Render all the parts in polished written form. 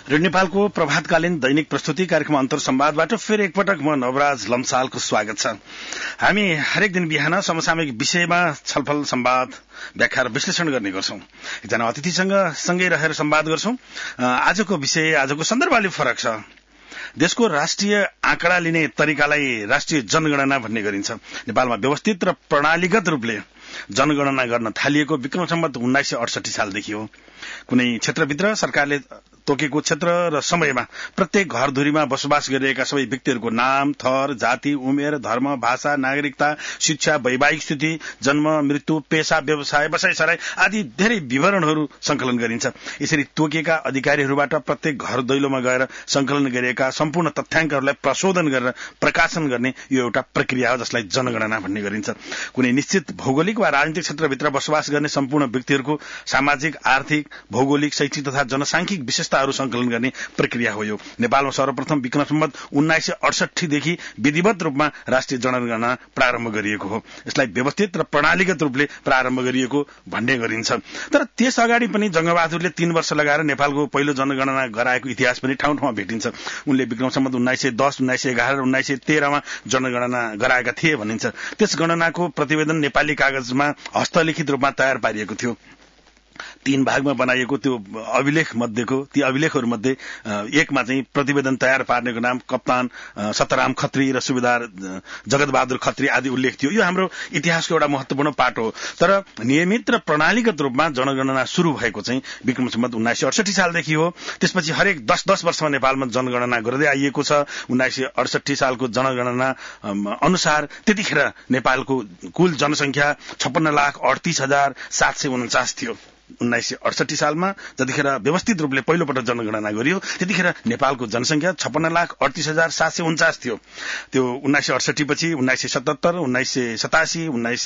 Radio नेपालको प्रभातकालीन दैनिक प्रस्तुति कार्यक्रम अन्तर संवादबाट फेरि एकपटक म नवराज लम्सालको स्वागत छ। हामी हरेक दिन बिहान समसामयिक विषयमा छलफल, संवाद, व्याख्या र विश्लेषण गर्ने गर्छौं। एकजना अतिथिसँग सँगै रहेर संवाद गर्छौं। आजको विषय, आजको सन्दर्भ अलि फरक छ। देशको राष्ट्रिय आँकडा लिने तरिकालाई राष्ट्रिय जनगणना भन्ने गरिन्छ। नेपालमा व्यवस्थित र प्रणालीगत रूपले जनगणना गर्न थालिएको विक्रम सम्वत 1968 सालदेखि हो। कुनै क्षेत्रभित्र सरकारले तोकेको क्षेत्र र समयमा प्रत्येक घरधुरीमा बसोबास गरिरहेका सबै व्यक्तिहरूको नाम, थर, जाति, उमेर, धर्म, भाषा, नागरिकता, शिक्षा, वैवाहिक स्थिति, जन्म, मृत्यु, पेशा, व्यवसाय, बसाइसराई आदि धेरै विवरणहरू संकलन गरिन्छ। यसरी तोकेका अधिकारीहरूबाट प्रत्येक घर दैलोमा गएर संकलन गरिएका सम्पूर्ण तथ्याङ्कहरूलाई प्रशोधन गरेर प्रकाशन गर्ने यो एउटा प्रक्रिया हो, जसलाई जनगणना भन्ने गरिन्छ। कुनै निश्चित भौगोलिक वा राजनीतिक क्षेत्रभित्र बसोबास गर्ने सम्पूर्ण व्यक्तिहरूको सामाजिक, आर्थिक, भौगोलिक, शैक्षिक तथा जनसांख्यिक विशेषताहरू संकलन गर्ने प्रक्रिया हो। यो नेपालमा सर्वप्रथम विक्रम सम्वत 1968 देखि विधिवत रूपमा राष्ट्रिय जनगणना प्रारम्भ गरिएको हो। यसलाई व्यवस्थित र प्रणालीगत रूपले प्रारम्भ गरिएको भन्ने गरिन्छ। तर त्यस अगाडि पनि जंगबहादुरले 3 वर्ष लगाएर नेपालको पहिलो जनगणना गराएको इतिहास पनि ठाउँ ठाउँमा भेटिन्छ। उनले विक्रम सम्वत 1910, 1911 र 1913 मा जनगणना गराएका थिए भनिन्छ। त्यस गणनाको प्रतिवेदन नेपाली कागजमा हस्तलिखित रूपमा तयार पारिएको थियो। 3 भागमा बनाइएको त्यो अभिलेख मध्येको ती अभिलेखहरू मध्ये एकमा चाहिँ प्रतिवेदन तयार पार्नेको नाम कप्तान सतराम खत्री र सुबेदार जगतबहादुर खत्री आदि उल्लेख थियो। यो हाम्रो इतिहासको एउटा महत्वपूर्ण पाठ हो। तर नियमित र प्रणालीगत रूपमा जनगणना शुरू भएको चाहिँ विक्रम सम्वत 1968 सालदेखि हो। त्यसपछि हरेक 10 वर्षमा नेपालमा जनगणना गर्दै आइएको छ। 1968 सालको जनगणना अनुसार त्यतिखेर नेपालको कुल जनसंख्या 56,38,749 थियो। 1968 सालमा जतिखेर व्यवस्थित रूपले पहिलोपटक जनगणना गरियो त्यतिखेर नेपालको जनसंख्या 56,38,749 थियो। त्यो 1968 पछि 1977, 1987,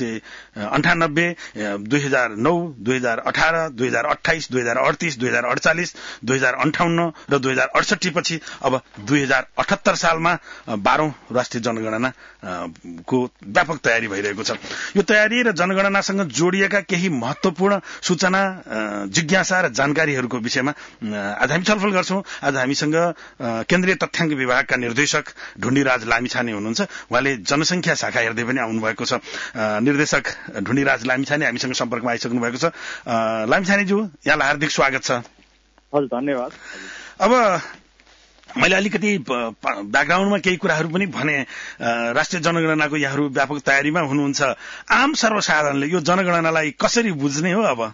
1998, 2009, 2018, 2028, 2038, 2048, 2058 र 2068 पछि अब 2078 सालमा 12औं राष्ट्रिय जनगणना को व्यापक तयारी भइरहेको छ। यो तयारी र जनगणनासँग जोडिएका केही महत्वपूर्ण सूचना, जिज्ञासा र जानकारीहरूको विषयमा आज हामी छलफल गर्छौं। आज हामीसँग केन्द्रीय तथ्याङ्क विभागका निर्देशक ढुण्डीराज लामिछाने हुनुहुन्छ। उहाँले जनसंख्या शाखा हेर्दै पनि आउनु भएको छ। निर्देशक ढुण्डीराज लामिछाने हामीसँग सम्पर्कमा आइसक्नु भएको छ। लामिछानेज्यू, यहाँलाई हार्दिक स्वागत छ। हजुर, धन्यवाद। अब मैले अलिकति ब्याकग्राउन्डमा केही कुराहरू पनि भने। राष्ट्रिय जनगणनाको यहाँहरू व्यापक तयारीमा हुनुहुन्छ। आम सर्वसाधारणले यो जनगणनालाई कसरी बुझ्ने हो? अब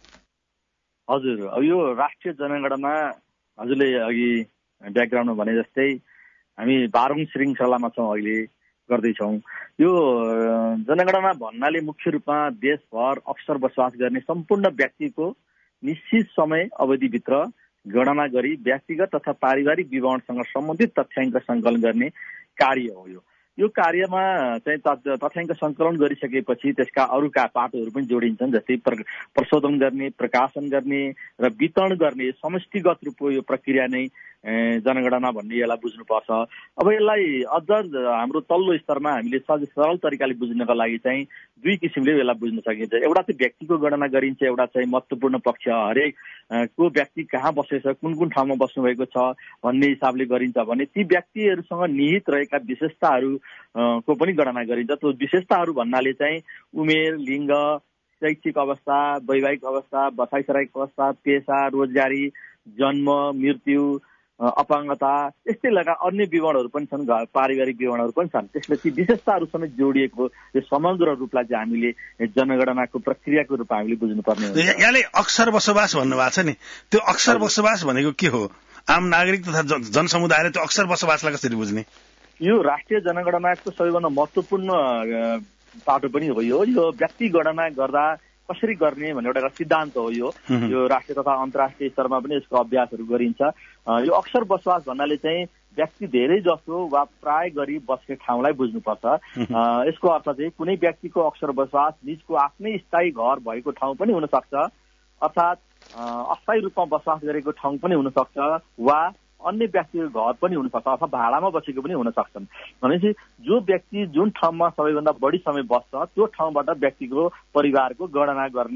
हजुर, यो राष्ट्रिय जनगणना हजुरले अघि ब्याकग्राउन्डमा भने जस्तै हामी 12औं श्रृङ्खलामा छौँ, अहिले गर्दैछौँ। यो जनगणना भन्नाले मुख्य रूपमा देशभर अक्सर बसोबास गर्ने सम्पूर्ण व्यक्तिको निश्चित समय अवधिभित्र गणना गरी व्यक्तिगत तथा पारिवारिक विवरणसँग सम्बन्धित तथ्याङ्क सङ्कलन गर्ने कार्य हो। यो कार्यमा चाहिँ तथ्याङ्क सङ्कलन गरिसकेपछि त्यसका अरूका पाटोहरू पनि जोडिन्छन्, जस्तै प्रशोधन गर्ने, प्रकाशन गर्ने र वितरण गर्ने समष्टिगत रूपको यो प्रक्रिया नै जनगणना भन्ने यसलाई बुझ्नुपर्छ। अब यसलाई अझ हाम्रो तल्लो स्तरमा हामीले सरल तरिकाले बुझ्नका लागि चाहिँ 2 किसिमले यसलाई बुझ्न सकिन्छ। एउटा चाहिँ व्यक्तिको गणना गरिन्छ, एउटा चाहिँ महत्त्वपूर्ण पक्ष हरेक को व्यक्ति कहाँ बसेछ, कुन कुन ठाउँमा बस्नुभएको छ भन्ने हिसाबले गरिन्छ भने ती व्यक्तिहरूसँग निहित रहेका विशेषताहरू को पनि गणना गरिन्छ। त्यो विशेषताहरू भन्नाले चाहिँ उमेर, लिङ्ग, शैक्षिक अवस्था, वैवाहिक अवस्था, बसाइसराईक अवस्था, पेशा, रोजगारी, जन्म, मृत्यु, अपाङ्गता, यस्तै लगायत अन्य विवरणहरू पनि छन्, पारिवारिक विवरणहरू पनि छन्। त्यसले ती विशेषताहरू समेत जोडिएको यो समग्र रूपलाई चाहिँ हामीले जनगणनाको प्रक्रियाको रूपमा हामीले बुझ्नुपर्ने हुन्छ। यहाँले अक्सर बसोबास भन्नुभएको छ नि, त्यो अक्सर बसोबास भनेको के हो? आम नागरिक तथा जनसमुदायले त्यो अक्सर बसोबासलाई कसरी बुझ्ने? यो राष्ट्रिय जनगणनाको सबैभन्दा महत्त्वपूर्ण पाटो पनि हो। यो व्यक्ति गणना गर्दा कसरी गर्ने भन्ने एउटा सिद्धान्त हो। यो राष्ट्रिय तथा अन्तर्राष्ट्रिय स्तरमा पनि यसको अभ्यासहरू गरिन्छ। यो अक्सर बसोबास भन्नाले चाहिँ व्यक्ति धेरै जसो वा प्राय गरी बस्ने ठाउँलाई बुझ्नुपर्छ। यसको अर्थ चाहिँ कुनै व्यक्तिको अक्सर बसोबास निजको आफ्नै स्थायी घर भएको ठाउँ पनि हुन सक्छ, अर्थात् अस्थायी रूपमा बसोबास गरेको ठाउँ पनि हुन सक्छ, वा अन्य व्यक्तिको घर पनि हुन सक्छ, अथवा भाडामा बसेको पनि हुन सक्छन्। भनेपछि जो व्यक्ति जुन ठाउँमा सबैभन्दा बढी समय बस्छ त्यो ठाउँबाट व्यक्तिको परिवारको गणना गर्ने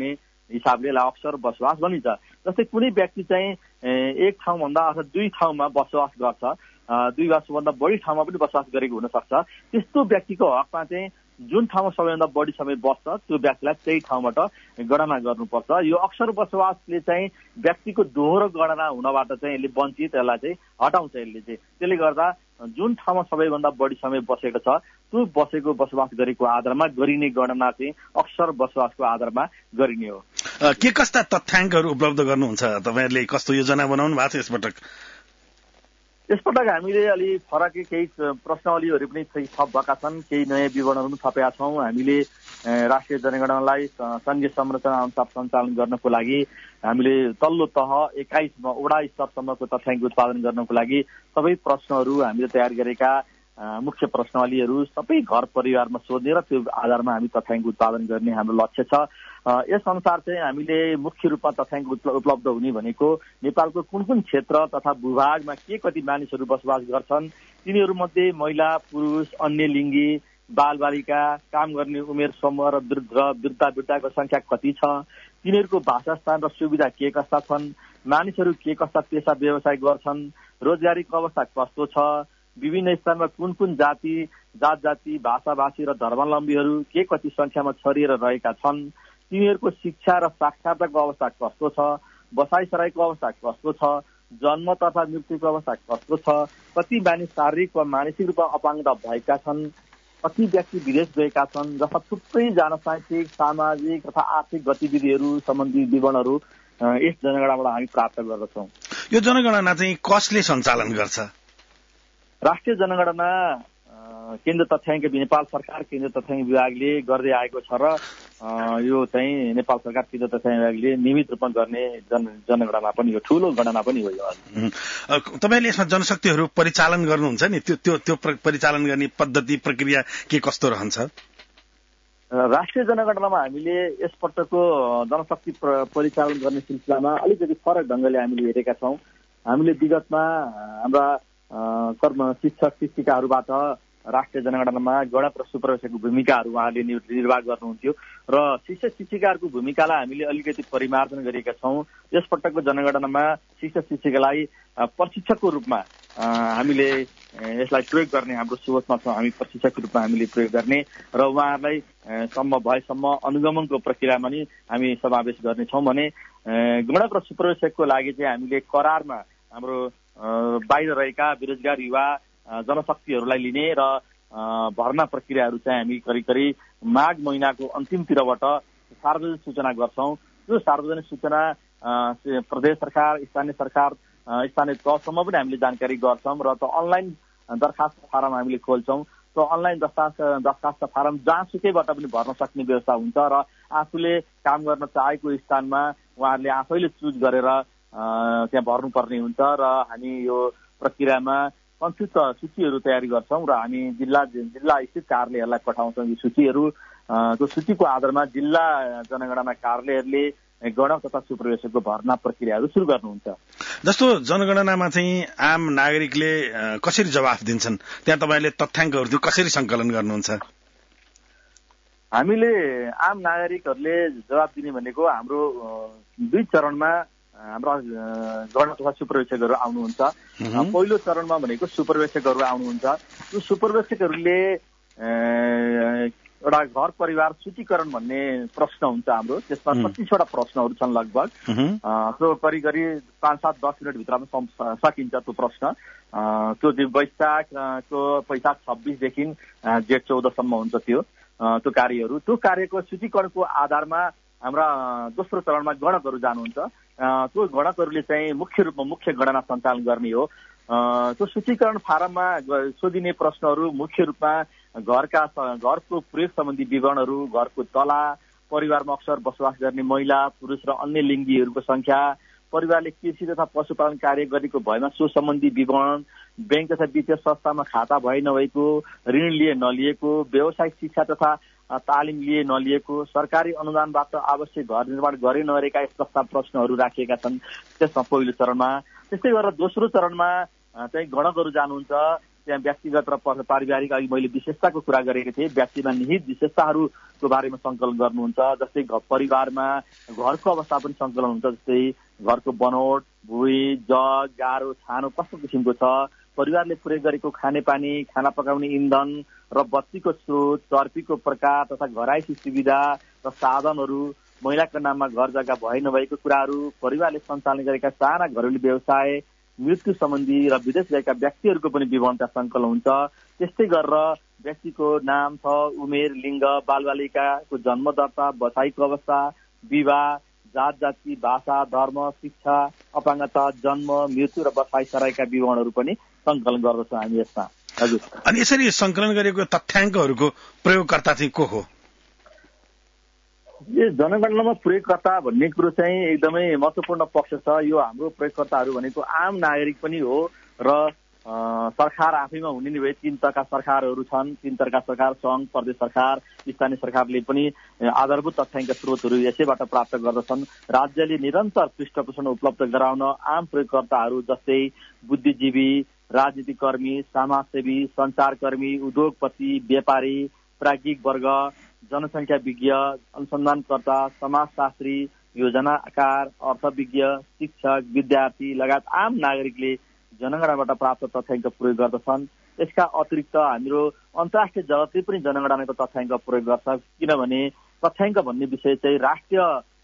हिसाबले यसलाई अक्सर बसोबास भनिन्छ। जस्तै कुनै व्यक्ति चाहिँ एक ठाउँभन्दा अथवा दुई ठाउँमा बसोबास गर्छ, दुई वर्षभन्दा बढी ठाउँमा पनि बसोबास गरेको हुन सक्छ, त्यस्तो व्यक्तिको हकमा चाहिँ जुन ठाउँमा सबैभन्दा बढी समय बस्छ त्यो व्यक्तिलाई त्यही ठाउँबाट गणना गर्नुपर्छ। यो अक्सर बसोबासले चाहिँ व्यक्तिको दोहोरो गणना हुनबाट चाहिँ यसले वञ्चित, यसलाई चाहिँ हटाउँछ यसले चाहिँ। त्यसले गर्दा जुन ठाउँमा सबैभन्दा बढी समय बसेको छ त्यो बसेको बसोबास गरेको आधारमा गरिने गणना चाहिँ अक्सर बसोबासको आधारमा गरिने हो। के कस्ता तथ्याङ्कहरू उपलब्ध गर्नुहुन्छ तपाईँहरूले? कस्तो योजना बनाउनु भएको छ यसपटक? यसपटक हामीले अलि फरकै केही प्रश्नावलीहरू पनि थप भएका छन्, केही नयाँ विवरणहरू पनि थपेका छौँ। हामीले राष्ट्रिय जनगणनालाई सङ्घीय संरचना अनुसार सञ्चालन गर्नको लागि हामीले तल्लो तह 21 वडा स्तरसम्मको तथ्याङ्क उत्पादन गर्नको लागि सबै प्रश्नहरू हामीले तयार गरेका मुख्य प्रश्नावलीहरू सबै घर परिवारमा सोध्ने र त्यो आधारमा हामी तथ्याङ्क उत्पादन गर्ने हाम्रो लक्ष्य छ। यस अनुसार चाहिँ हामीले मुख्य रूपमा तथ्याङ्क उपलब्ध हुने भनेको नेपालको कुन कुन क्षेत्र तथा भूभागमा के कति मानिसहरू बसोबास गर्छन्, तिनीहरूमध्ये महिला, पुरुष, अन्य लिङ्गी, बालबालिका, काम गर्ने उमेर समूह र वृद्धाको संख्या कति छ, तिनीहरूको वासस्थान र सुविधा के कस्ता छन्, मानिसहरू के कस्ता पेसा व्यवसाय गर्छन्, रोजगारीको अवस्था कस्तो छ, विभिन्न स्थानमा कुन कुन जाति, भाषाभाषी र धर्मावलम्बीहरू के कति संख्यामा छरिएर रहेका छन्, तिनीहरूको शिक्षा र साक्षरताको अवस्था कस्तो छ, बसाइसराईको अवस्था कस्तो छ, जन्म तथा मृत्युको अवस्था कस्तो छ, कति मानिस शारीरिक वा मानसिक रूपमा अपाङ्गता भएका छन्, कति व्यक्ति विदेश गएका छन्, जस्ता थुप्रै जनसांख्यिक, सामाजिक तथा आर्थिक गतिविधिहरू सम्बन्धी विवरणहरू यस जनगणनाबाट हामी प्राप्त गर्दछौँ। यो जनगणना चाहिँ कसले सञ्चालन गर्छ? राष्ट्रिय जनगणना केन्द्र तथ्याङ्क नेपाल सरकार केन्द्र तथ्याङ्क विभागले गर्दै आएको छ र यो चाहिँ नेपाल सरकार केन्द्र तथ्याङ्क विभागले नियमित रूपमा गर्ने जनगणना पनि हो, ठूलो गणना पनि हो यो। तपाईँले यसमा जनशक्तिहरू परिचालन गर्नुहुन्छ नि, त्यो परिचालन गर्ने पद्धति प्रक्रिया के कस्तो रहन्छ? राष्ट्रिय जनगणनामा हामीले यसपटकको जनशक्ति परिचालन गर्ने सिलसिलामा अलिकति फरक ढङ्गले हामीले हेरेका छौँ। हामीले विगतमा हाम्रा शिक्षक शिक्षिकाहरूबाट राष्ट्रिय जनगणनामा गणक र सुपरवेशकको भूमिकाहरू उहाँले निर्वाह गर्नुहुन्थ्यो र शिक्षक शिक्षिकाहरूको भूमिकालाई हामीले अलिकति परिमार्जन गरेका छौँ। यसपटकको जनगणनामा शिक्षक शिक्षिकालाई प्रशिक्षकको रूपमा हामीले यसलाई प्रयोग गर्ने हाम्रो सोचमा छौँ। हामी प्रशिक्षकको रूपमा हामीले प्रयोग गर्ने र उहाँहरूलाई सम्भव भएसम्म अनुगमनको प्रक्रियामा नि हामी समावेश गर्नेछौँ भने गणक र सुपरवेशकको लागि चाहिँ हामीले करारमा हाम्रो बाहिर रहेका बेरोजगार युवा जनशक्तिहरूलाई लिने र भर्ना प्रक्रियाहरू चाहिँ हामी करिब करिब माघ महिनाको अन्तिमतिरबाट सार्वजनिक सूचना गर्छौँ। त्यो सार्वजनिक सूचना प्रदेश सरकार, स्थानीय सरकार, स्थानीय तहसम्म पनि हामीले जानकारी गर्छौँ र त्यो अनलाइन दरखास्त फारम हामीले खोल्छौँ। त्यो अनलाइन दरखास्त फारम जहाँसुकैबाट पनि भर्न सक्ने व्यवस्था हुन्छ र आफूले काम गर्न चाहेको स्थानमा उहाँहरूले आफैले चुज गरेर त्यहाँ भर्नुपर्ने हुन्छ र हामी यो प्रक्रियामा संक्षिप्त सूचीहरू तयारी गर्छौँ र हामी जिल्ला स्थित कार्यालयहरूलाई पठाउँछौँ। यो सूचीहरू त्यो सूचीको आधारमा जिल्ला जनगणना कार्यालयहरूले गणक तथा सुपरवेशकको भर्ना प्रक्रियाहरू सुरु गर्नुहुन्छ। जस्तो जनगणनामा चाहिँ आम नागरिकले कसरी जवाफ दिन्छन्, त्यहाँ तपाईँले तथ्याङ्कहरू त्यो कसरी सङ्कलन गर्नुहुन्छ? हामीले आम नागरिकहरूले जवाफ दिने भनेको हाम्रो 2 चरणमा हाम्रा गणक तथा सुपरवेशकहरू आउनुहुन्छ। पहिलो चरणमा भनेको सुपरवेशकहरू आउनुहुन्छ। त्यो सुपरवेशकहरूले एउटा घर परिवार सूचीकरण भन्ने प्रश्न हुन्छ हाम्रो, त्यसमा 25वटा प्रश्नहरू छन् लगभग। त्यो करिब करिब 5-7-10 मिनटभित्रमा सकिन्छ त्यो प्रश्न। त्यो वैशाखको 26देखि जेठ 14सम्म हुन्छ त्यो कार्यहरू। त्यो कार्यको सूचीकरणको आधारमा हाम्रा दोस्रो चरणमा गणकहरू जानुहुन्छ। त्यो गणकहरूले चाहिँ मुख्य रूपमा मुख्य गणना सञ्चालन गर्ने हो। त्यो सूचीकरण फारममा सोधिने प्रश्नहरू मुख्य रूपमा घरको प्रयोग सम्बन्धी विवरणहरू, घरको तला, परिवारमा अक्सर बसोबास गर्ने महिला, पुरुष र अन्य लिङ्गीहरूको संख्या, परिवारले कृषि तथा पशुपालन कार्य गरेको भएमा सो सम्बन्धी विवरण, बैंक तथा वित्तीय संस्थामा खाता भए नभएको, ऋण लिए नलिएको, व्यावसायिक शिक्षा तथा तालिम लिए नलिएको, सरकारी अनुदानबाट आवश्यक घर निर्माण गरे नगरेका यस्ता प्रश्नहरू राखिएका छन् त्यसमा पहिलो चरणमा। त्यस्तै गरेर दोस्रो चरणमा चाहिँ गणकहरू जानुहुन्छ। त्यहाँ व्यक्तिगत र पारिवारिक अघि मैले विशेषताको कुरा गरेको थिएँ, व्यक्तिमा निहित विशेषताहरूको बारेमा सङ्कलन गर्नुहुन्छ। जस्तै परिवारमा घरको अवस्था पनि सङ्कलन हुन्छ, जस्तै घरको बनोट, भुइँ, जग, गाह्रो, छानो कस्तो किसिमको छ, परिवारले प्रयोग गरेको खानेपानी, खाना पकाउने इन्धन र बत्तीको स्रोत, चर्पीको प्रकार तथा घरायसी सुविधा र साधनहरू, महिलाको नाममा घर जग्गा भए नभएको कुराहरू, परिवारले सञ्चालन गरेका साना घरेलु व्यवसाय, मृत्यु सम्बन्धी र विदेश गएका व्यक्तिहरूको पनि विवरणता सङ्कलन हुन्छ। त्यस्तै गरेर व्यक्तिको नाम छ, उमेर, लिङ्ग, बालबालिकाको जन्म दर्ता, बसाइको अवस्था, विवाह, जात जाति, भाषा, धर्म, शिक्षा, अपाङ्गता, जन्म, मृत्यु र बसाइ सराईका विवरणहरू पनि सङ्कलन गर्दछौँ हामी यसमा। हजुर। अनि यसरी सङ्कलन गरेको तथ्याङ्कहरूको प्रयोगकर्ता चाहिँ को हो? यो जनगणनामा प्रयोगकर्ता भन्ने कुरो चाहिँ एकदमै महत्त्वपूर्ण पक्ष छ। यो हाम्रो प्रयोगकर्ताहरू भनेको आम नागरिक पनि हो र सरकार आफैमा हुने नै भए 3 तहका सरकारहरू छन्। 3 तहका सरकार, सङ्घ, प्रदेश सरकार, स्थानीय सरकारले पनि आधारभूत तथ्याङ्क स्रोतहरू यसैबाट प्राप्त गर्दछन्। राज्यले निरन्तर पृष्ठपोषण उपलब्ध गराउन आम प्रयोगकर्ताहरू जस्तै बुद्धिजीवी, राजनीतिक कर्मी, समाजसेवी, सञ्चारकर्मी, उद्योगपति, व्यापारी, प्राज्ञिक वर्ग, जनसङ्ख्या विज्ञ, अनुसन्धानकर्ता, समाजशास्त्री, योजनाकार, अर्थविज्ञ, शिक्षक, विद्यार्थी लगायत आम नागरिकले जनगणनाबाट प्राप्त तथ्याङ्क प्रयोग गर्दछन्। यसका अतिरिक्त हाम्रो अन्तर्राष्ट्रिय जगतले पनि जनगणनाको तथ्याङ्क प्रयोग गर्छ, किनभने तथ्याङ्क भन्ने विषय चाहिँ राष्ट्रिय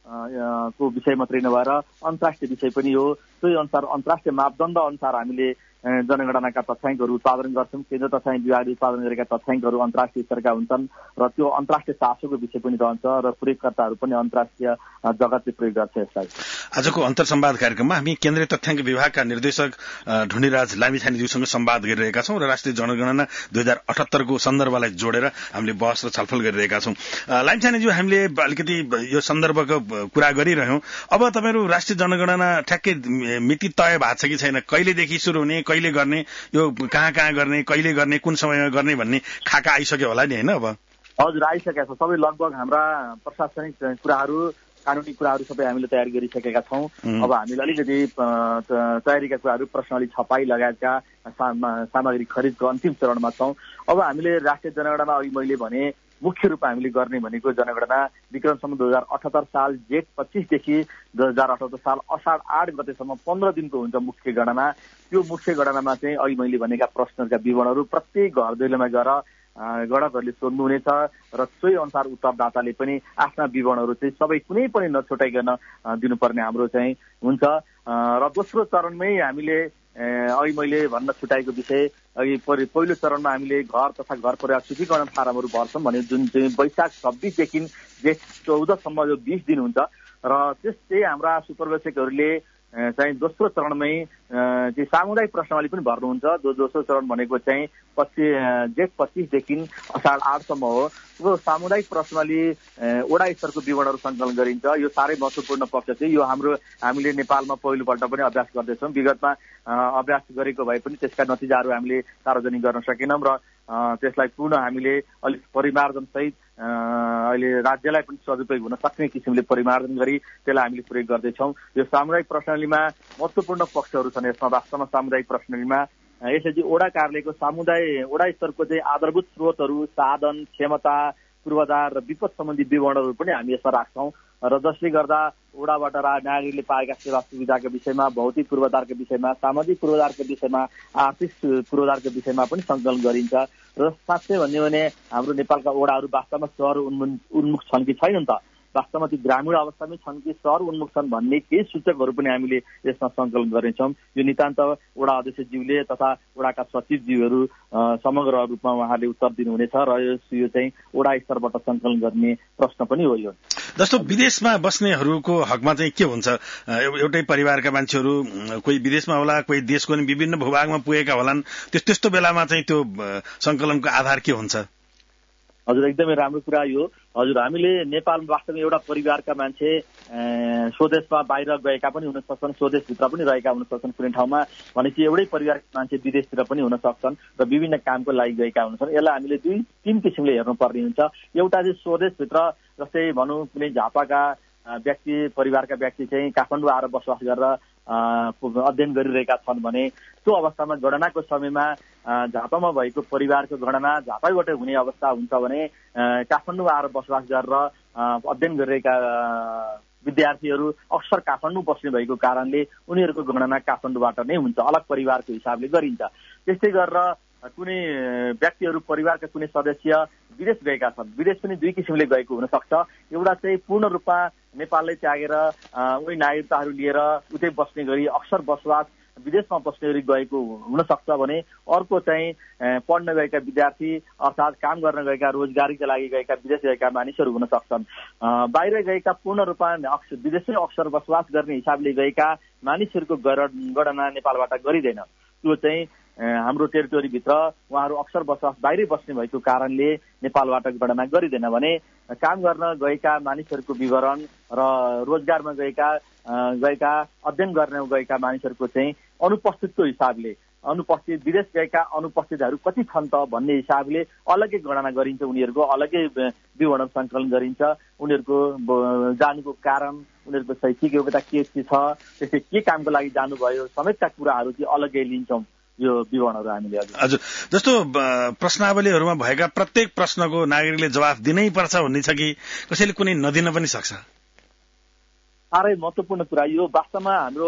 को विषय मात्रै नभएर अन्तर्राष्ट्रिय विषय पनि हो। त्यही अनुसार अन्तर्राष्ट्रिय मापदण्ड अनुसार हामीले जनगणनाका तथ्याङ्कहरू उत्पादन गर्छौँ। केन्द्र तथ्याङ्क विभागले उत्पादन गरेका तथ्याङ्कहरू अन्तर्राष्ट्रिय स्तरका हुन्छन् र त्यो अन्तर्राष्ट्रिय चासोको विषय पनि रहन्छ र प्रयोगकर्ताहरू पनि अन्तर्राष्ट्रिय जगतले प्रयोग गर्छ यसलाई। आजको अन्तर्संवाद कार्यक्रममा हामी केन्द्रीय तथ्याङ्क विभागका निर्देशक ढुण्डिराज लामिछानेज्यूसँग संवाद गरिरहेका छौँ र राष्ट्रिय जनगणना 2078 को सन्दर्भलाई जोडेर हामीले बहस र छलफल गरिरहेका छौँ। लामिछानेज्यू, हामीले अलिकति यो सन्दर्भको कुरा गरिरह्यौँ। अब तपाईँहरू राष्ट्रिय जनगणना ठ्याक्कै मिति तय भएको छ कि छैन? कहिलेदेखि सुरु हुने, कहिले गर्ने, यो कहाँ गर्ने, कहिले गर्ने, कुन समयमा गर्ने भन्ने खाका आइसक्यो होला नि, होइन? अब हजुर, आइसकेका छ। सबै लगभग हाम्रा प्रशासनिक कुराहरू, कानुनी कुराहरू सबै हामीले तयारी गरिसकेका छौँ। अब हामीले अलिकति तयारीका कुराहरू, प्रश्नावली छपाई लगायतका सामग्री खरिदको अन्तिम चरणमा छौँ। अब हामीले राष्ट्रिय जनगणना अघि मैले भने मुख्य रूपमा हामीले गर्ने भनेको जनगणना विक्रमसम्म 2078 साल जेठ 25 देखि 2078 साल असाढ 8 गतेसम्म 15 दिनको हुन्छ मुख्य गणना। त्यो मुख्य गणनामा चाहिँ अघि मैले भनेका प्रश्नहरूका विवरणहरू प्रत्येक घर दैलोमा गएर गणकहरूले सोध्नुहुनेछ र सोही अनुसार उत्तरदाताले पनि आफ्ना विवरणहरू चाहिँ सबै कुनै पनि नछुटाइकन दिनुपर्ने हाम्रो चाहिँ हुन्छ। र दोस्रो चरणमै हामीले अघि मैले भन्न छुटाएको विषय, अघि पहिलो चरणमा हामीले घर तथा घर परिवार सूचीकरण फारमहरू भर्छौँ भने जुन चाहिँ वैशाख 26 देखि जेठ 14 सम्म जो 20 दिन हुन्छ र त्यस्तै हाम्रा सुपरवाइजरहरूले चाहिँ दोस्रो चरणमै चाहिँ सामुदायिक प्रश्नावली पनि भर्नुहुन्छ। दोस्रो चरण भनेको चाहिँ जेठ 25 देखि असाढ 8 सम्म हो। त्यो सामुदायिक प्रश्नावली वडा स्तरको विवरणहरू सङ्कलन गरिन्छ। यो साह्रै महत्त्वपूर्ण पक्ष चाहिँ यो हामीले नेपालमा पहिलोपल्ट पनि अभ्यास गर्दैछौँ। विगतमा अभ्यास गरेको भए पनि त्यसका नतिजाहरू हामीले सार्वजनिक गर्न सकेनौँ र त्यसलाई पुनः हामीले अलिक परिमार्जन सहित अहिले राज्यलाई पनि सदुपयोग हुन सक्ने किसिमले परिमार्जन गरी त्यसलाई हामीले प्रयोग गर्दैछौँ। यो सामुदायिक प्रश्नावलीमा महत्त्वपूर्ण पक्षहरू छन्। यसमा वास्तवमा सामुदायिक प्रश्नावलीमा यसरी वडा कार्यालयको वडा स्तरको चाहिँ आधारभूत स्रोतहरू, साधन, क्षमता, पूर्वाधार र विपद सम्बन्धी विवरणहरू पनि हामी यसमा राख्छौँ र जसले गर्दा वडाबाट नागरिकले पाएका सेवा सुविधाको विषयमा, भौतिक पूर्वाधारको विषयमा, सामाजिक पूर्वाधारको विषयमा, आर्थिक पूर्वाधारको विषयमा पनि सङ्कलन गरिन्छ। र साँच्चै भन्यो भने हाम्रो नेपालका वडाहरू वास्तवमा सहर उन्मुख छन् कि छैनन् त, वास्तवमा ती ग्रामीण अवस्थामै छन् कि सहर उन्मुख छन् भन्ने केही सूचकहरू पनि हामीले यसमा सङ्कलन गर्नेछौँ। यो नितान्त वडा अध्यक्षज्यूले तथा वडाका सचिवज्यूहरू समग्र रूपमा उहाँले उत्तर दिनुहुनेछ र यो चाहिँ वडा स्तरबाट सङ्कलन गर्ने प्रश्न पनि हो। यो जस्तो विदेशमा बस्नेहरूको हकमा चाहिँ के हुन्छ? एउटै परिवारका मान्छेहरू कोही विदेशमा होला, कोही देशको नि विभिन्न भूभागमा पुगेका होलान्, त्यस्तो बेलामा चाहिँ त्यो सङ्कलनको आधार के हुन्छ? हजुर, एकदमै राम्रो कुरा यो। हजुर, हामीले नेपालमा वास्तवमा एउटा परिवारका मान्छे स्वदेशमा बाहिर गएका पनि हुन सक्छन्, स्वदेशभित्र पनि रहेका हुन सक्छन् कुनै ठाउँमा, भनेपछि एउटै परिवारका मान्छे विदेशतिर पनि हुन सक्छन् र विभिन्न कामको लागि गएका हुन्छन्। यसलाई हामीले 2-3 किसिमले हेर्नुपर्ने हुन्छ। एउटा चाहिँ स्वदेशभित्र, जस्तै भनौँ कुनै झापाका व्यक्ति, परिवारका व्यक्ति चाहिँ काठमाडौँ आएर बसोबास गरेर अध्ययन गरिरहेका छन् भने त्यो अवस्थामा गणनाको समयमा झापामा भएको परिवारको गणना झापाबाट हुने अवस्था हुन्छ भने काठमाडौँ आएर बसोबास गरेर अध्ययन गरिरहेका विद्यार्थीहरू अक्सर काठमाडौँ बस्ने भएको कारणले उनीहरूको गणना काठमाडौँबाट नै हुन्छ, अलग परिवारको हिसाबले गरिन्छ। त्यस्तै गरेर कुनै व्यक्तिहरू परिवारका कुनै सदस्य विदेश गएका छन्, विदेश पनि दुई किसिमले गएको हुन सक्छ। एउटा चाहिँ पूर्ण रूपमा नेपाललाई त्यागेर उही नागरिकताहरू लिएर उतै बस्ने गरी अक्सर बसोबास विदेशमा बस्ने गरी गएको हुन सक्छ भने अर्को चाहिँ पढ्न गएका विद्यार्थी अर्थात् काम गर्न गएका रोजगारीका लागि गएका विदेश गएका मानिसहरू हुन सक्छन्। बाहिर गएका पूर्ण रूपमा विदेशमै अक्सर बसोबास गर्ने हिसाबले गएका मानिसहरूको गणना नेपालबाट गरिँदैन। त्यो चाहिँ हाम्रो टेरिटोरीभित्र उहाँहरू अक्सर बसोबास बाहिरै बस्ने भएको कारणले नेपालबाट गणना गरिँदैन भने काम गर्न गएका मानिसहरूको विवरण र रोजगारमा गएका अध्ययन गर्न गएका मानिसहरूको चाहिँ अनुपस्थितको हिसाबले विदेश गएका अनुपस्थितहरू कति छन् त भन्ने हिसाबले अलग्गै गणना गरिन्छ, उनीहरूको अलग्गै विवरण सङ्कलन गरिन्छ। उनीहरूको जानुको कारण, उनीहरूको शैक्षिक योग्यता के छ, त्यसै के कामको लागि जानुभयो समेतका कुराहरू चाहिँ अलग्गै लिन्छौँ यो विवरणहरू हामीले। हजुर, जस्तो प्रश्नावलीहरूमा भएका प्रत्येक प्रश्नको नागरिकले जवाफ दिनै पर्छ भन्ने छ कि कसैले कुनै नदिन पनि सक्छ? साह्रै महत्त्वपूर्ण कुरा यो वास्तवमा हाम्रो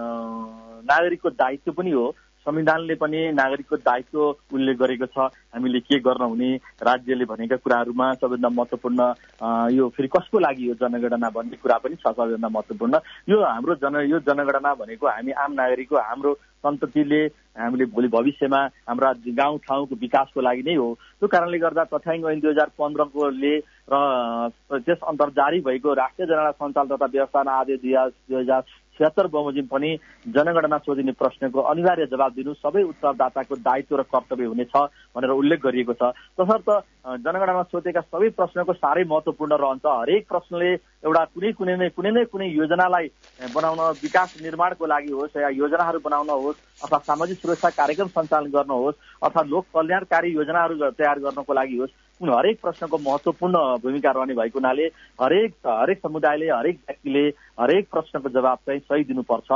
नागरिकको दायित्व पनि हो। संविधानले पनि नागरिकको दायित्व उल्लेख गरेको छ। हामीले के गर्न हुने, राज्यले भनेका कुराहरूमा सबैभन्दा महत्त्वपूर्ण यो फेरि कसको लागि यो जनगणना भन्ने कुरा पनि छ सबैभन्दा महत्त्वपूर्ण। यो हाम्रो यो जनगणना भनेको हामी आम नागरिक हो, हाम्रो सन्ततिले हामीले भोलि भविष्यमा हाम्रा गाउँठाउँको विकासको लागि नै हो। त्यो कारणले गर्दा तथ्याङ्क ऐन 2015ले र त्यस अन्तर जारी भएको राष्ट्रिय जनगणना सञ्चालन तथा व्यवस्थापन आदेश 2076 बमोजिम पनि जनगणना सोधिने प्रश्नको अनिवार्य जवाब दिनु सबै उत्तरदाताको दायित्व र कर्तव्य हुनेछ भनेर उल्लेख गरिएको छ। तसर्थ जनगणनामा सोधेका सबै प्रश्नको साह्रै महत्त्वपूर्ण रहन्छ। हरेक प्रश्नले एउटा कुनै योजनालाई बनाउन, विकास निर्माणको लागि होस् या योजनाहरू बनाउन होस् अथवा सामाजिक सुरक्षा कार्यक्रम सञ्चालन गर्न होस् अथवा लोक कल्याणकारी योजनाहरू तयार गर्नको लागि होस्, हरेक प्रश्नको महत्त्वपूर्ण भूमिका रहने भएको हुनाले हरेक समुदायले, हरेक व्यक्तिले हरेक प्रश्नको जवाब चाहिँ सही दिनुपर्छ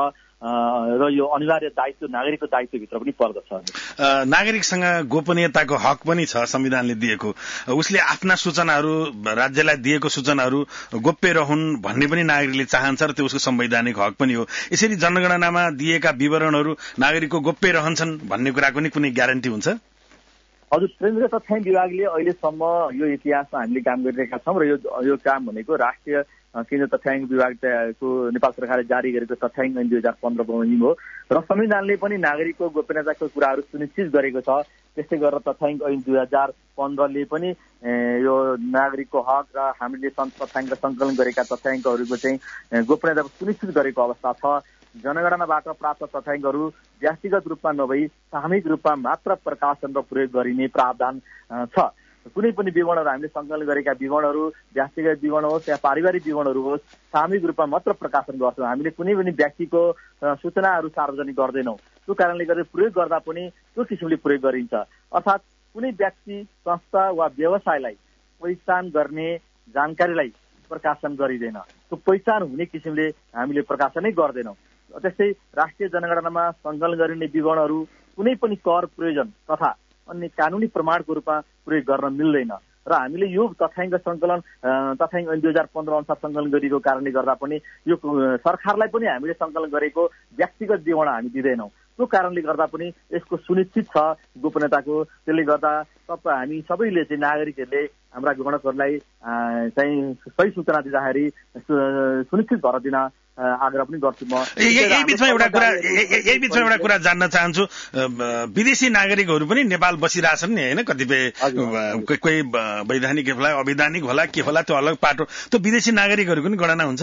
र यो अनिवार्य दायित्व नागरिकको दायित्वभित्र पनि पर्दछ। नागरिकसँग गोपनीयताको हक पनि छ संविधानले दिएको। उसले आफ्ना सूचनाहरू, राज्यलाई दिएको सूचनाहरू गोप्य रहन् भन्ने पनि नागरिकले चाहन्छ र त्यो उसको संवैधानिक हक पनि हो। यसरी जनगणनामा दिएका विवरणहरू नागरिकको गोप्य रहन्छन् भन्ने कुराको नि कुनै ग्यारेन्टी हुन्छ? हजुर, केन्द्रीय तथ्याङ्क विभागले अहिलेसम्म यो इतिहासमा हामीले काम गरिरहेका छौँ र यो काम भनेको राष्ट्रिय केन्द्रीय तथ्याङ्क विभागको नेपाल सरकारले जारी गरेको तथ्याङ्क ऐन 2015 बमोजिम हो र संविधानले पनि नागरिकको गोपनीयताको कुराहरू सुनिश्चित गरेको छ। त्यस्तै गरेर तथ्याङ्क ऐन 2015ले पनि यो नागरिकको हक र हामीले तथ्याङ्क सङ्कलन गरेका तथ्याङ्कहरूको चाहिँ गोपनीयता सुनिश्चित गरेको अवस्था छ। जनगणनाबाट प्राप्त तथ्याङ्कहरू व्यक्तिगत रूपमा नभई सामूहिक रूपमा मात्र प्रकाशन र प्रयोग गरिने प्रावधान छ। कुनै पनि विवरणहरू हामीले सङ्कलन गरेका विवरणहरू व्यक्तिगत विवरण होस् या पारिवारिक विवरणहरू होस् सामूहिक रूपमा मात्र प्रकाशन गर्छौँ। हामीले कुनै पनि व्यक्तिको सूचनाहरू सार्वजनिक गर्दैनौँ। त्यो कारणले गर्दा प्रयोग गर्दा पनि त्यो किसिमले प्रयोग गरिन्छ। अर्थात् कुनै व्यक्ति, संस्था वा व्यवसायलाई पहिचान गर्ने जानकारीलाई प्रकाशन गरिँदैन। त्यो पहिचान हुने किसिमले हामीले प्रकाशनै गर्दैनौँ। त्यस्तै राष्ट्रिय जनगणनामा सङ्कलन गरिने विवरणहरू कुनै पनि कर प्रयोजन तथा अन्य कानुनी प्रमाणको रूपमा प्रयोग गर्न मिल्दैन र हामीले यो तथ्याङ्क सङ्कलन तथ्याङ्क ऐन 2015 अनुसार सङ्कलन गरिएको कारणले गर्दा पनि यो सरकारलाई पनि हामीले सङ्कलन गरेको व्यक्तिगत विवरण हामी दिँदैनौँ। त्यो कारणले गर्दा पनि यसको सुनिश्चित छ गोपनीयताको। त्यसले गर्दा हामी सबैले चाहिँ नागरिकहरूले हाम्रा गणकहरूलाई चाहिँ सही सूचना दिँदाखेरि सुनिश्चित भएर दिन आग्रह पनि गर्छु म। यही बिचमा एउटा कुरा जान्न चाहन्छु। विदेशी नागरिकहरू पनि नेपाल बसिरहेछन् नि, होइन? कतिपय कोही वैधानिक होला, अवैधानिक होला, के होला, त्यो अलग पाटो। त्यो विदेशी नागरिकहरूको पनि गणना हुन्छ?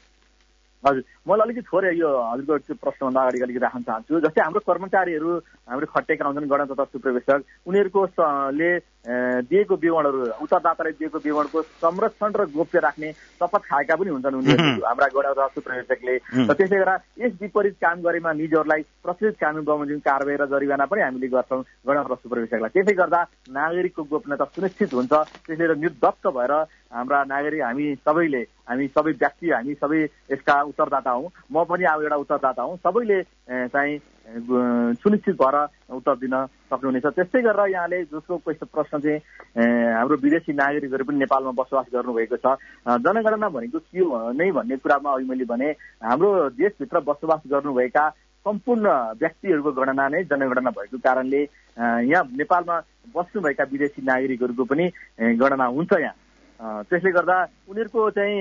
हजुर, मलाई अलिकति थोरै यो हजुरको त्यो प्रश्नभन्दा अगाडि अलिकति राख्न चाहन्छु। जस्तै हाम्रो कर्मचारीहरू हाम्रो खटेका हुन्छन् गणना तथा सुपरभाइजर, उनीहरूको ले दिएको विवरणहरू, उत्तरदाताले दिएको विवरणको संरक्षण र गोप्य राख्ने शपथ खाएका पनि हुन्छन् उनीहरू, हाम्रा गणना तथा सुपरभाइजरले। र त्यसै गरेर यस विपरीत काम गरेमा निजहरूलाई प्रचलित कानुन बमोजिम कारबाही र जरिवाना पनि हामीले गर्छौँ गणना तथा सुपरभाइजरलाई। त्यसै गर्दा नागरिकको गोपनीयता सुनिश्चित हुन्छ। त्यसैले निर्धक्क भएर हाम्रा नागरिक हामी सबै व्यक्ति हामी सबै यसका उत्तरदाता हौँ। म पनि अब एउटा उत्तरदाता हौँ। सबैले चाहिँ सुनिश्चित भएर उत्तर दिन सक्नुहुनेछ। त्यस्तै गरेर यहाँले जसको प्रश्न चाहिँ हाम्रो विदेशी नागरिकहरू पनि नेपालमा बसोबास गर्नुभएको छ, जनगणना भनेको के हो नै भन्ने कुरामा अघि मैले भने हाम्रो देशभित्र बसोबास गर्नुभएका सम्पूर्ण व्यक्तिहरूको गणना नै जनगणना भएको कारणले यहाँ नेपालमा बस्नुभएका विदेशी नागरिकहरूको पनि गणना हुन्छ यहाँ। त्यसले गर्दा उनीहरूको चाहिँ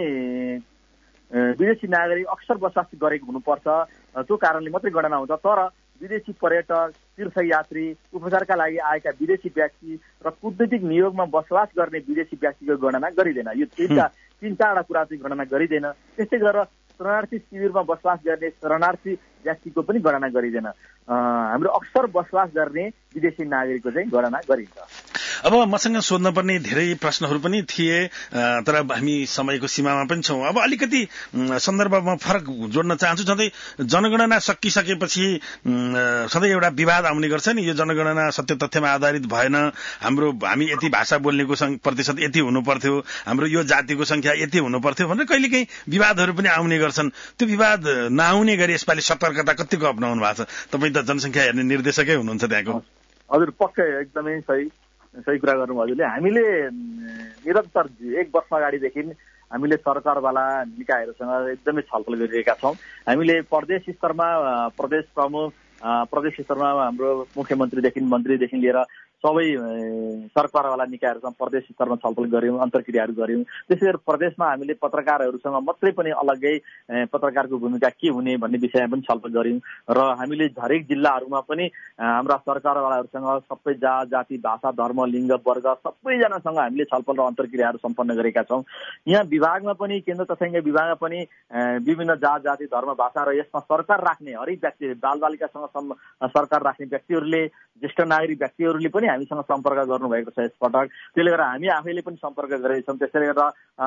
विदेशी नागरिक अक्सर बसोबास गरेको हुनुपर्छ, त्यो कारणले मात्रै गणना हुन्छ। तर विदेशी पर्यटक, तीर्थयात्री, उपचारका लागि आएका विदेशी व्यक्ति र कूटनीतिक नियोगमा बसोबास गर्ने विदेशी व्यक्तिको गणना गरिँदैन। यो तीन चारवटा कुरा चाहिँ गणना गरिँदैन। त्यस्तै गरेर शरणार्थी शिविरमा बसोबास गर्ने शरणार्थी व्यक्तिको पनि गणना गरिँदैन। हाम्रो अक्सर बसोबास गर्ने विदेशी नागरिकको चाहिँ गणना गरिन्छ। अब मसँग सोध्न पर्ने धेरै प्रश्नहरू पनि थिए, तर हामी समयको सीमामा पनि छौँ। अब अलिकति सन्दर्भमा फरक जोड्न चाहन्छु। सधैँ जनगणना सकिसकेपछि सधैँ एउटा विवाद आउने गर्छ नि, यो जनगणना सत्य तथ्यमा आधारित भएन, हामी यति भाषा बोल्नेको प्रतिशत यति हुनु पर्थ्यो, हाम्रो यो जातिको संख्या यति हुनु पर्थ्यो भनेर कहिलेकाहीँ विवादहरू पनि आउने गर्छन्। त्यो विवाद नआउने गरी यसपालि सतर्कता कतिको अपनाउनु भएको छ? तपाईँ त जनसङ्ख्या हेर्ने निर्देशकै हुनुहुन्छ त्यहाँको। हजुर, पक्कै एकदमै सही कुरा गर्नुभयो हजुरले। हामीले निरन्तर 1 वर्ष अगाडिदेखि हामीले सरकारवाला निकायहरूसँग एकदमै छलफल गरिरहेका छौँ। हामीले प्रदेश स्तरमा प्रदेश प्रमुख, प्रदेश स्तरमा हाम्रो मुख्यमन्त्रीदेखि मन्त्रीदेखि लिएर सबै सरकारवाला निकायहरूसँग प्रदेश स्तरमा छलफल गऱ्यौँ, अन्तर्क्रियाहरू गऱ्यौँ। त्यसै गरी प्रदेशमा हामीले पत्रकारहरूसँग मात्रै पनि अलग्गै पत्रकारको भूमिका के हुने भन्ने विषयमा पनि छलफल गऱ्यौँ। र हामीले हरेक जिल्लाहरूमा पनि हाम्रा सरकारवालाहरूसँग सबै जाति, भाषा, धर्म, लिङ्ग, वर्ग सबैजनासँग हामीले छलफल र अन्तर्क्रियाहरू सम्पन्न गरेका छौँ। यहाँ विभागमा पनि, केन्द्र तथ्याङ्क विभागमा पनि विभिन्न जाति, धर्म, भाषा र यसमा सरकार राख्ने हरेक व्यक्ति, बालबालिकासँग सरकार राख्ने व्यक्तिहरूले, ज्येष्ठ नागरिक व्यक्तिहरूले पनि हामीसँग सम्पर्क गर्नुभएको छ यसपटक। त्यसले गर्दा हामी आफैले पनि सम्पर्क गरेका छौँ। त्यसैले गर्दा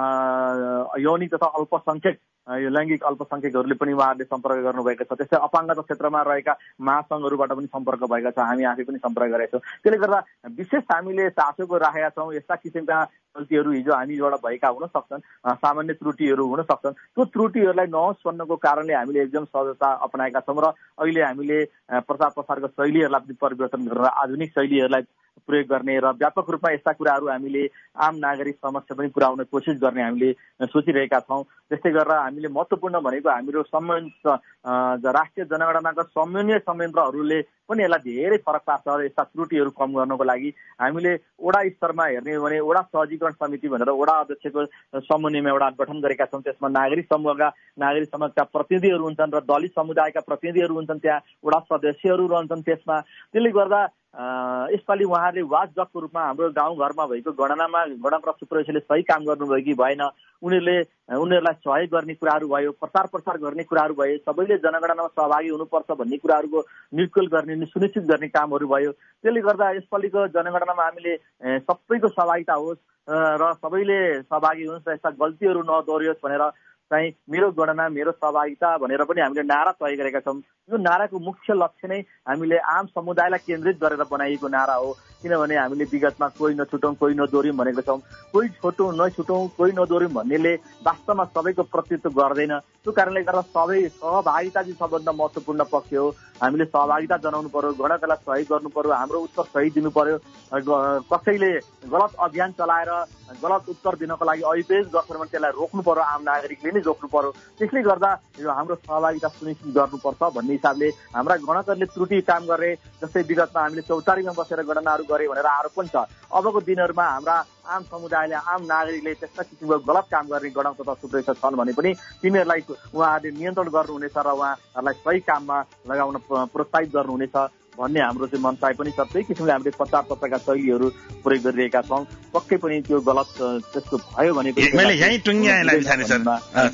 यौनिक तथा अल्पसङ्ख्यक, यो लैङ्गिक अल्पसङ्ख्यकहरूले पनि उहाँहरूले सम्पर्क गर्नुभएको छ। त्यस्तै अपाङ्गता क्षेत्रमा रहेका महासङ्घहरूबाट पनि सम्पर्क भएका छ, हामी आफै पनि सम्पर्क गरेका छौँ। त्यसले गर्दा विशेष हामीले चासोको राखेका छौँ। यस्ता किसिमका गल्तीहरू हिजो हामीबाट भएका हुन सक्छन्, सामान्य त्रुटिहरू हुन सक्छन्। त्यो त्रुटिहरूलाई नहोस् भन्नको कारणले हामीले एकदम सहजता अपनाएका छौँ र अहिले हामीले प्रचार प्रसारको शैलीहरूलाई पनि परिवर्तन गरेर आधुनिक शैलीहरूलाई प्रयोग गर्ने र व्यापक रूपमा यस्ता कुराहरू हामीले आम नागरिक समक्ष पनि पुर्याउने कोसिस गर्ने हामीले सोचिरहेका छौँ। त्यस्तै गरेर हामीले महत्त्वपूर्ण भनेको हाम्रो राष्ट्रिय जनगणनाका समन्वय संयन्त्रहरूले पनि यसलाई धेरै फरक पार्छ र यस्ता त्रुटिहरू कम गर्नको लागि हामीले वडा स्तरमा हेर्ने हो भने वडा सहजीकरण समिति भनेर वडा अध्यक्षको समन्वयमा एउटा गठन गरेका छौँ। त्यसमा नागरिक समूहका प्रतिनिधिहरू हुन्छन् र दलित समुदायका प्रतिनिधिहरू हुन्छन्, त्यहाँ वडा सदस्यहरू रहन्छन् त्यसमा। त्यसले गर्दा यसपालि उहाँहरूले वाचडगको रूपमा हाम्रो गाउँघरमा भएको गणना सुपरभाइजरले सही काम गर्नुभयो कि भएन, उनीहरूलाई सहयोग गर्ने कुराहरू भयो, प्रचार गर्ने कुराहरू भयो, सबैले जनगणनामा सहभागी हुनुपर्छ भन्ने कुराहरूको निर्कुल गर्ने, सुनिश्चित गर्ने कामहरू भयो। त्यसले गर्दा यसपालिको जनगणनामा हामीले सबैको सहभागिता होस् र सबैले सहभागी हुनुहोस् र यस्ता गल्तीहरू नदोहोरियोस् भनेर चाहिँ मेरो गणना मेरो सहभागिता भनेर पनि हामीले नारा तय गरेका छौँ। यो नाराको मुख्य लक्ष्य नै हामीले आम समुदायलाई केन्द्रित गरेर बनाइएको नारा हो। किनभने हामीले विगतमा कोही नछुटौँ कोही नदोहोर्यौँ भनेको छौँ। कोही नछुटौँ कोही नदोहोर्यौँ भन्नेले वास्तवमा सबैको प्रतिनिधित्व गर्दैन। त्यो कारणले गर्दा सबै सहभागिता चाहिँ सबभन्दा महत्त्वपूर्ण पक्ष हो। हामीले सहभागिता जनाउनु पर्यो, गणनालाई सहयोग गर्नु पर्यो, हाम्रो उत्तर सही दिनु पर्यो। कसैले गलत अभियान चलाएर गलत उत्तर दिनको लागि अभियोग गर्छन् भने त्यसलाई रोक्नु पर्यो, आम नागरिकले नै रोक्नु पर्यो। त्यसले गर्दा यो हाम्रो सहभागिता सुनिश्चित गर्नुपर्छ भन्ने हिसाबले हाम्रा गणकहरूले त्रुटि काम गरे। जस्तै विगतमा हामीले चौतारीमा बसेर गणनाहरू गरे भनेर आरोप पनि छ। अबको दिनहरूमा हाम्रा आम समुदायले, आम नागरिकले त्यस्ता किसिमको गलत काम गर्ने गणक तथा सुपरभाइजर छन् भने पनि तिनीहरूलाई उहाँहरूले नियन्त्रण गर्नुहुनेछ र उहाँहरूलाई सही काममा लगाउन प्रोत्साहित गर्नुहुनेछ भन्ने हाम्रो चाहिँ मनसाय पनि छ। त्यही किसिमले हामीले प्रचार प्रसारका शैलीहरू प्रयोग गरिरहेका छौँ। पक्कै पनि त्यो गलत त्यस्तो भयो भने मैले यहीँ टुङ्ग्याएँ लामिछाने सर,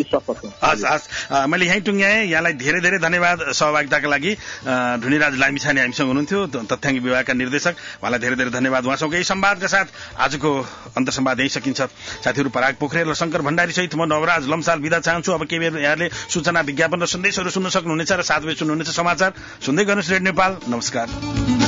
मैले यहीँ टुङ्ग्याएँ। यहाँलाई धेरै धेरै धन्यवाद सहभागिताका लागि। ढुनीराज लामिछाने हामीसँग हुनुहुन्थ्यो, तथ्याङ्क विभागका निर्देशक। उहाँलाई धेरै धेरै धन्यवाद। उहाँसँग यही संवादका साथ आजको अन्तर्संवाद यही सकिन्छ। साथीहरू पराग पोखरेल र शङ्कर भण्डारी सहित म नवराज लम्साल बिदा चाहन्छु। अब केही बेर यहाँले सूचना, विज्ञापन र सन्देशहरू सुन्न सक्नुहुनेछ र 7 बजे सुन्नुहुनेछ समाचार। सुन्दै गर्नुहोस् रेडियो नेपाल। नमस्कार।